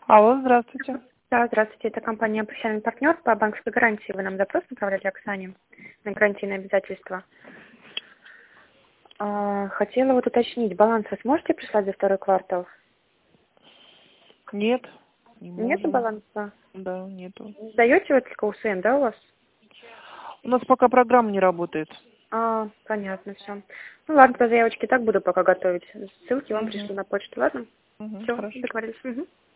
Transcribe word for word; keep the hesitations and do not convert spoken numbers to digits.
Алло, здравствуйте. Да, здравствуйте. Это компания «Профессиональный партнер» по банковской гарантии. Вы нам запрос направляли, Оксане, на гарантийные обязательства. А, Хотела вот уточнить, баланс вы сможете прислать за второй квартал? Нет, не Нету можем. баланса? Да, нету. Сдаете вот только УСН, да, у вас? У нас пока программа не работает. А, понятно, все. Ну ладно, по заявочке так буду пока готовить. Ссылки вам Угу. пришлю на почту, ладно? Угу, Все, хорошо. договорились. Мгм.